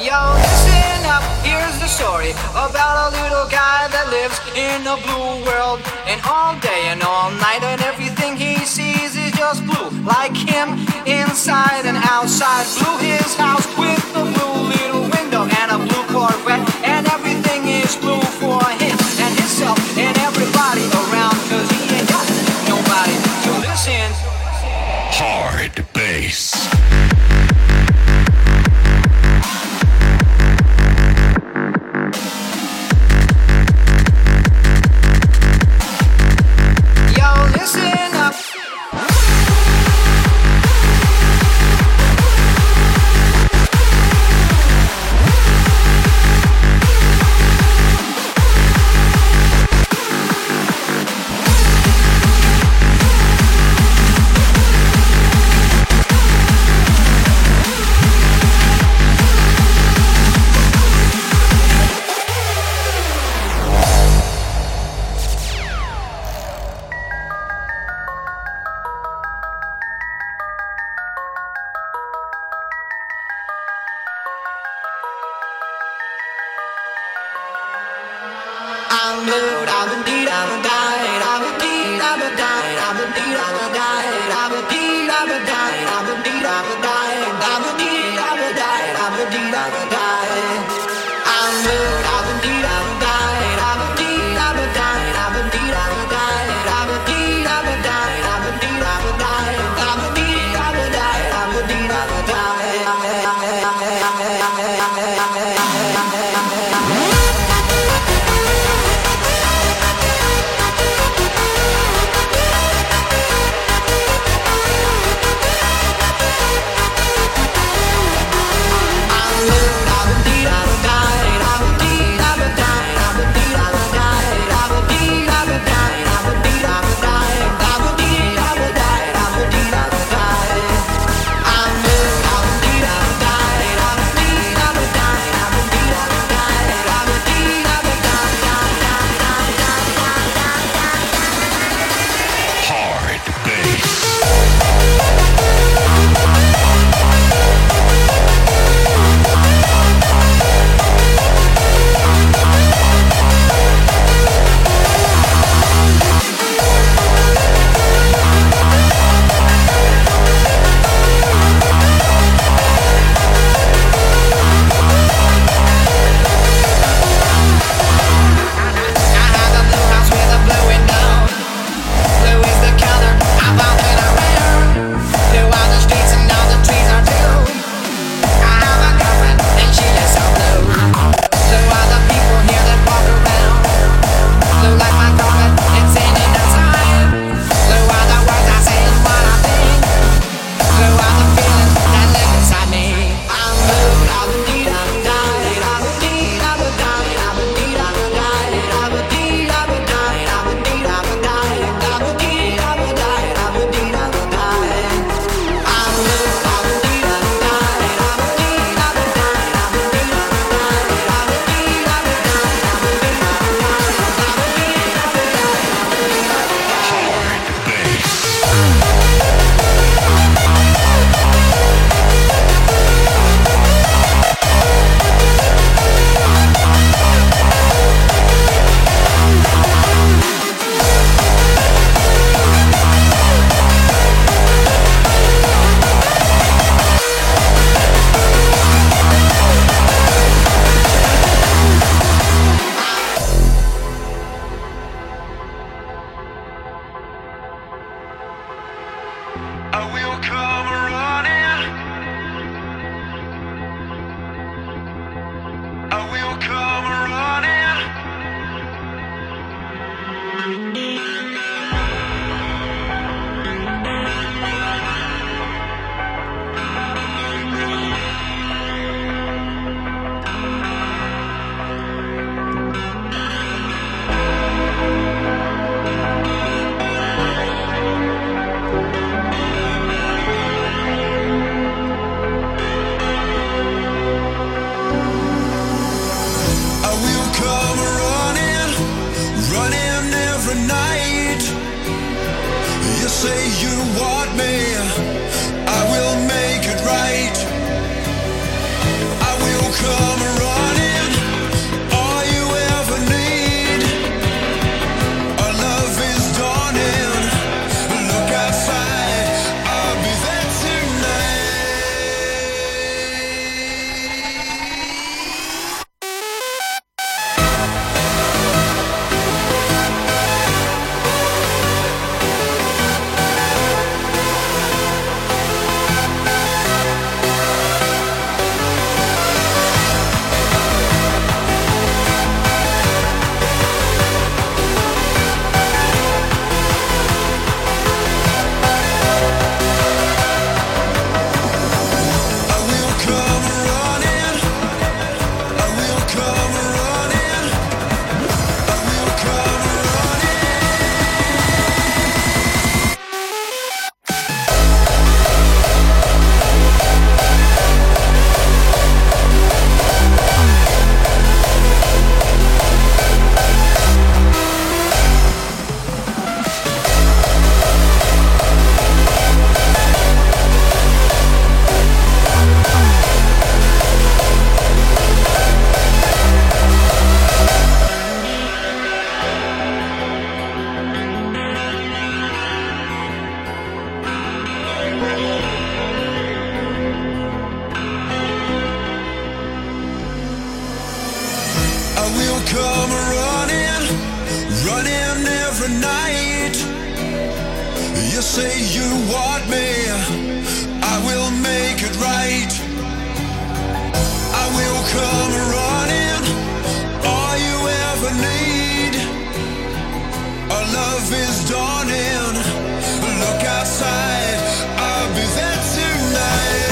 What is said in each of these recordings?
Yo, listen up, here's the story about a little guy that lives in a blue world. And all day and all night and everything he sees is just blue. Like him, inside and outside. Blue his house with a blue little window and a blue Corvette. And everything is blue for him and himself and everybody around. Cause he ain't got nobody to listen. Hard bass. I will come say you want me, I will make it right. I will come running, all you ever need. Our love is dawning, look outside, I'll be there tonight.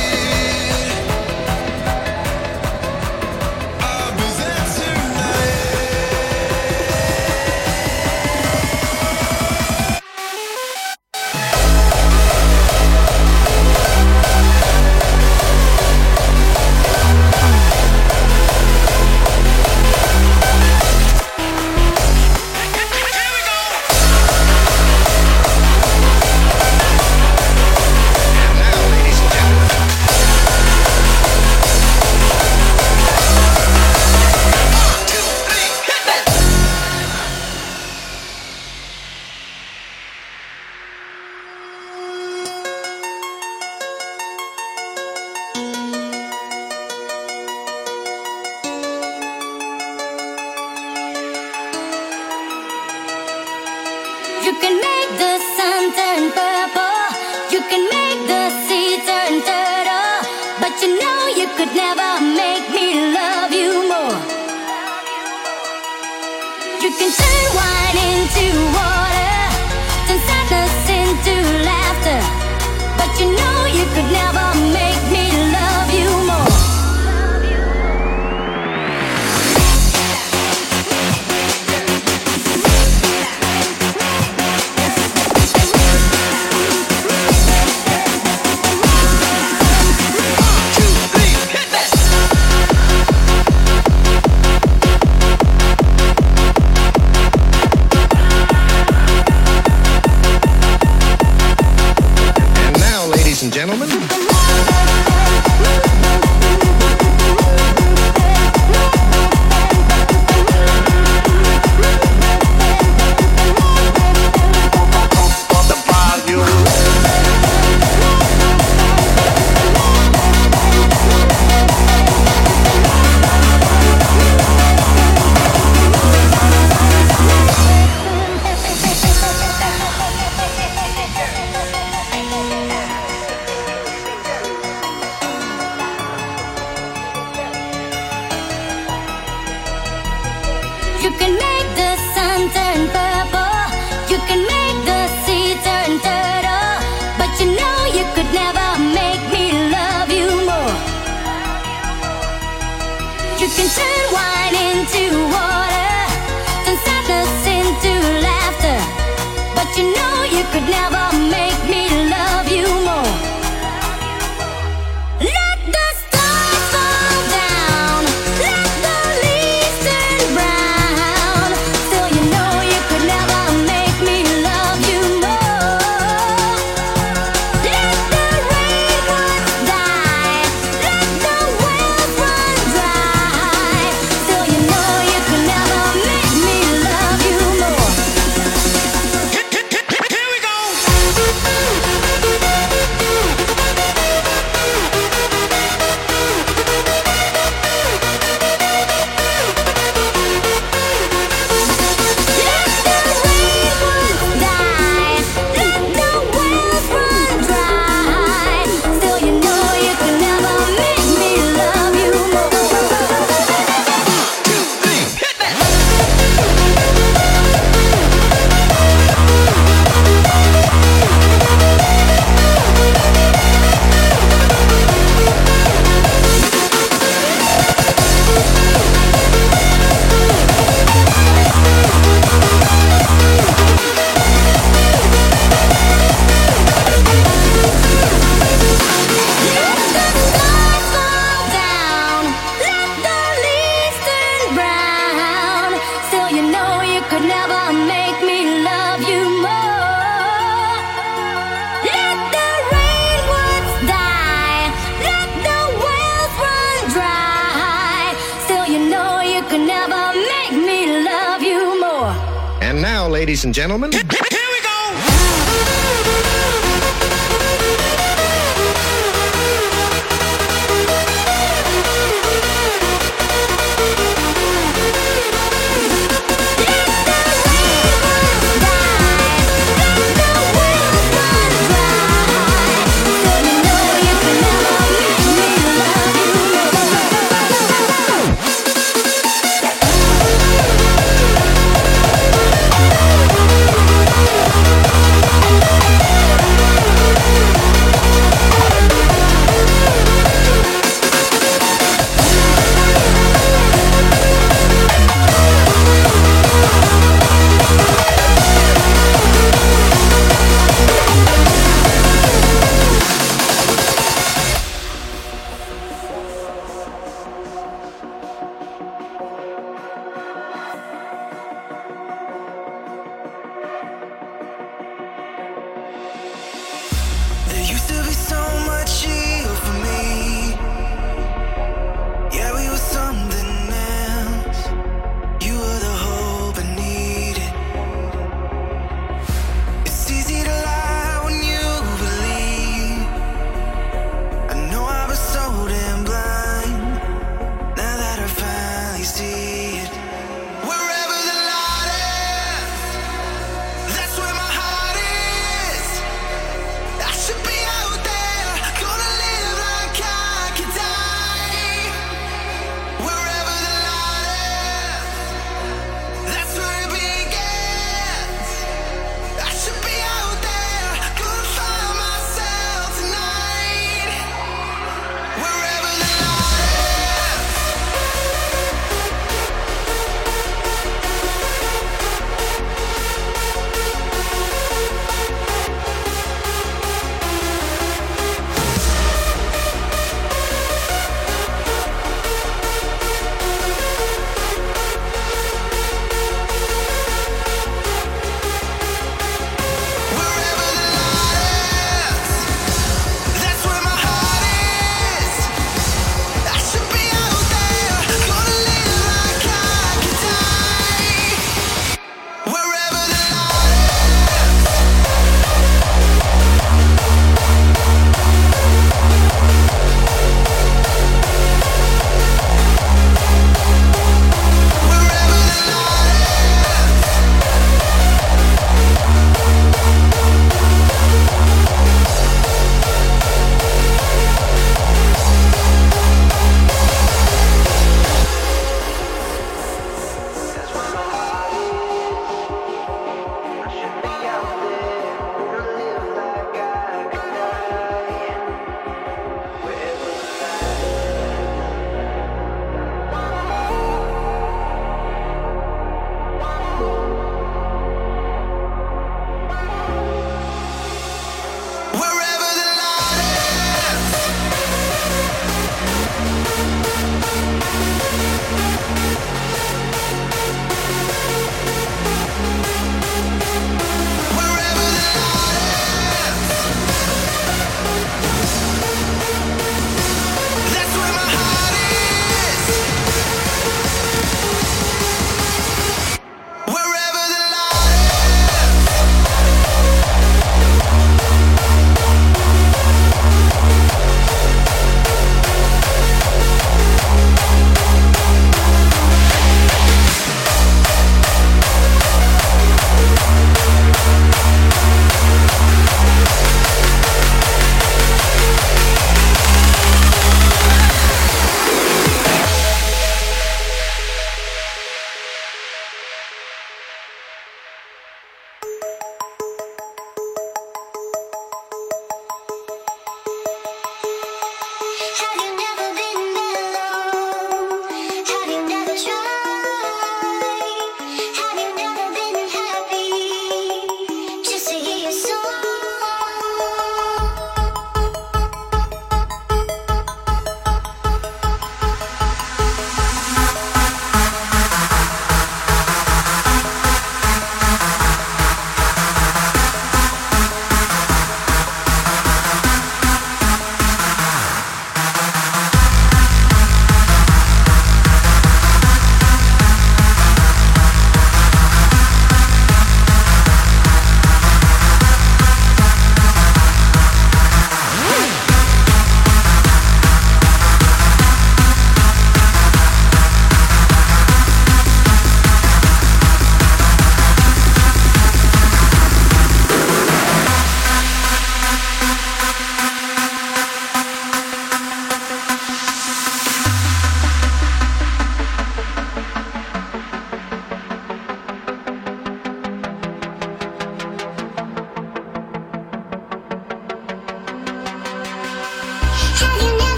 You can make the sun turn purple, you can make the sea turn turtle, but you know you could never make me love you more. You can turn wine into water, turn sadness into laughter, but you know you could never make me love you more. Ladies and gentlemen, you can make the sun turn purple, you can make the sea turn turtle, but you know you could never make me love you more. You can turn wine into water, turn sadness into laughter, but you know you could never make me love you more. Let the stars fall down, let the leaves turn brown, still you know you could never make me love you more. Let the rainbows die, let the wells run dry, still you know you could never make me love you more. Here we go! ladies and gentlemen. Here we go! Let the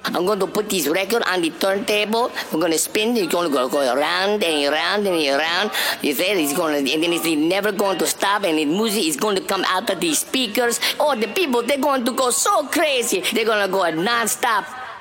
I'm going to put this record on the turntable. We're going to spin. It's going to go around and around and around. You say it's going to, and then it's never going to stop. And the music is going to come out of these speakers. Oh, the people, they're going to go so crazy. They're going to go non-stop.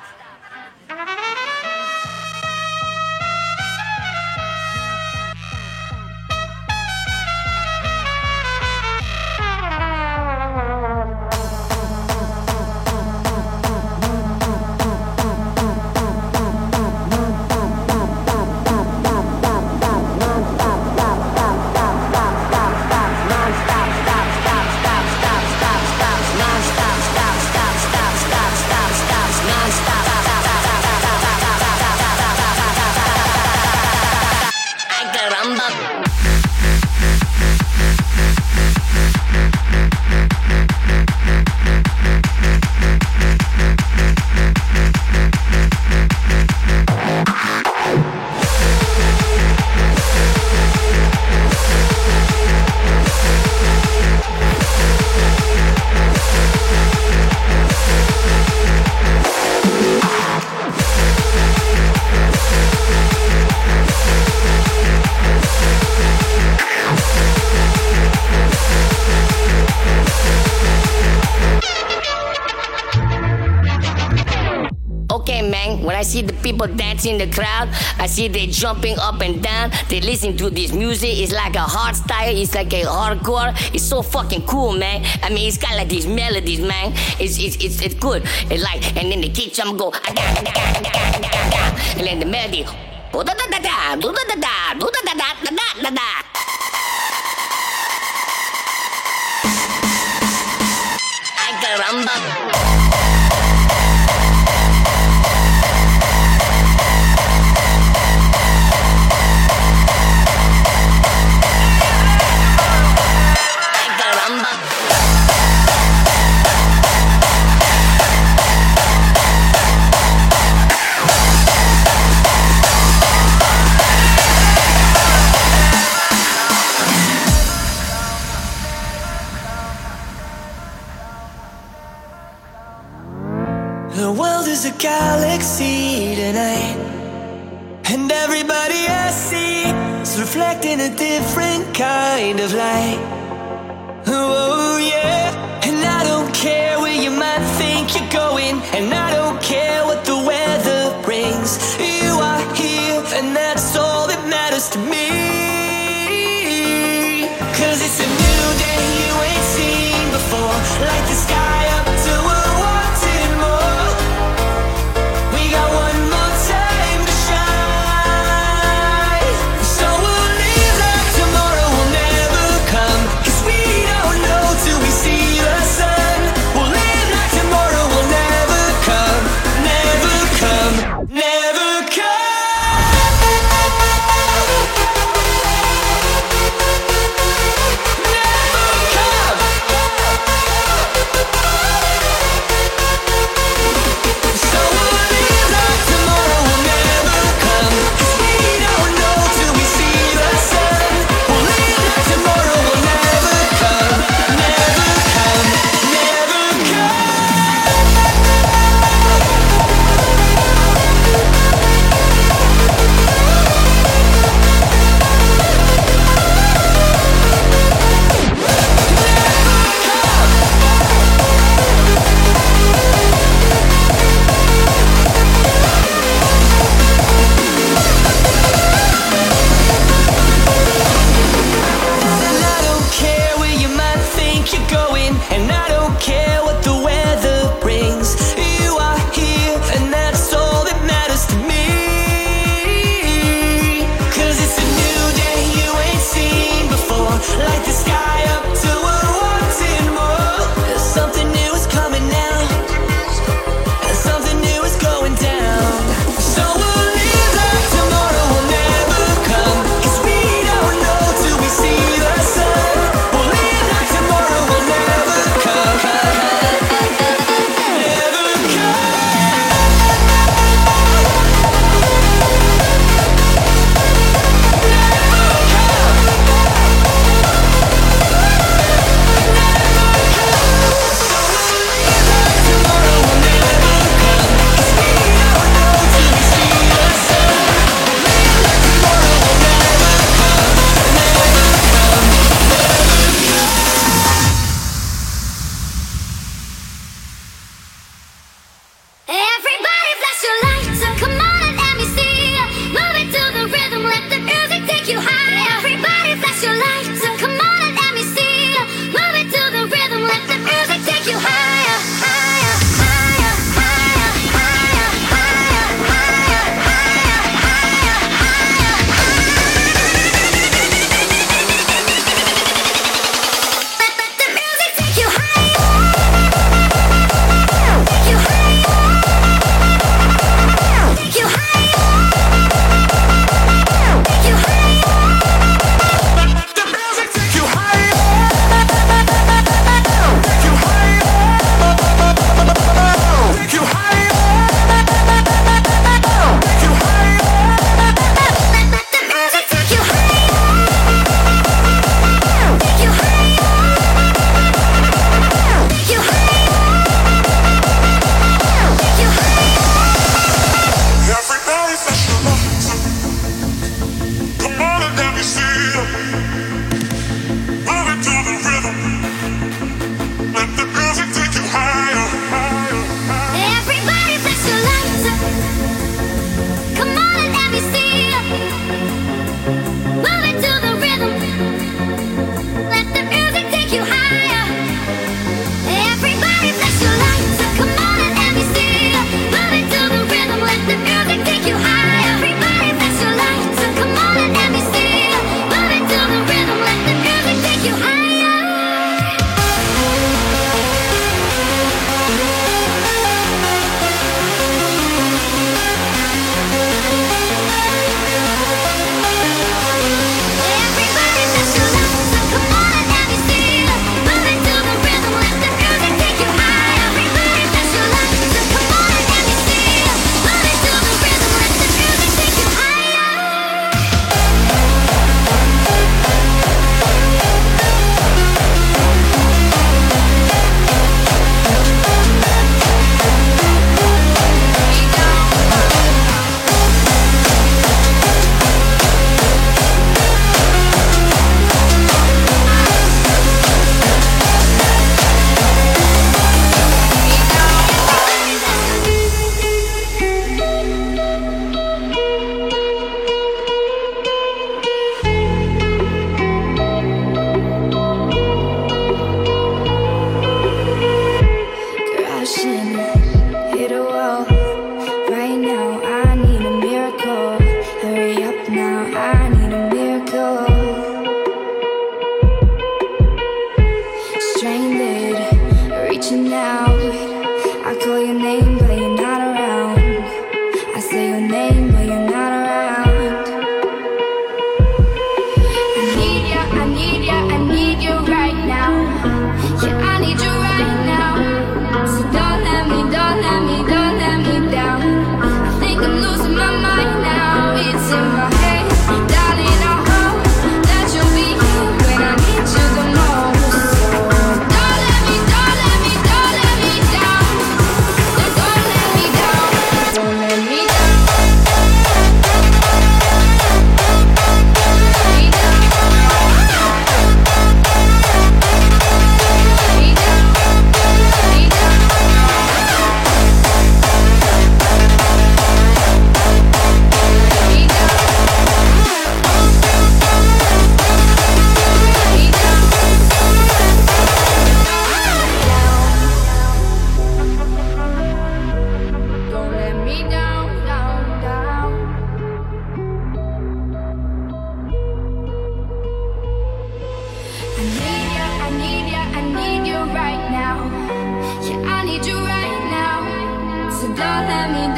When I see the people dancing in the crowd, I see they jumping up and down. They listen to this music. It's like a hard style. It's like a hardcore. It's so fucking cool, man. I mean, it's got like these melodies, man. It's good. It's like, and then the kick drum go, and then the melody, ay caramba. The world is a galaxy tonight, and everybody I see is reflecting a different kind of light. Oh yeah, and I don't care where you might think you're going, and I don't care what the weather brings. You are here, and that's all that matters to me. 'Cause it's a new day you ain't seen before. Light the sky up till we're wanting more. We got one more time to shine. So we'll live like tomorrow will never come, 'cause we don't know till we see the sun. We'll live like tomorrow will never come.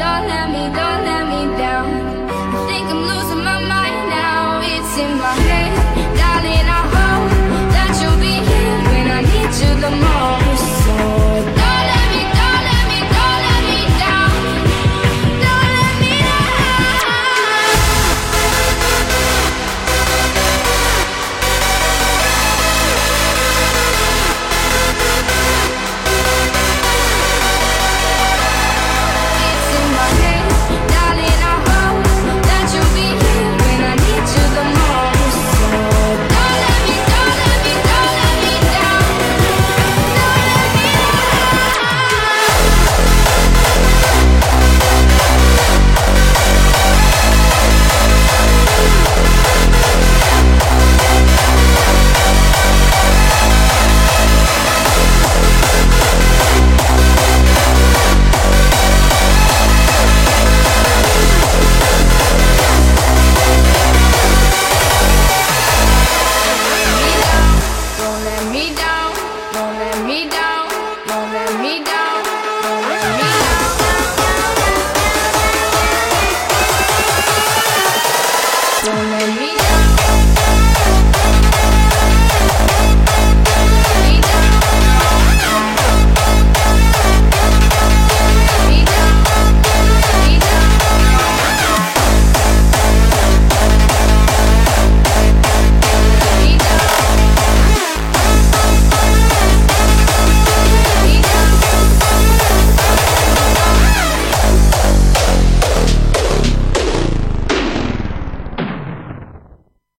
don't let me down.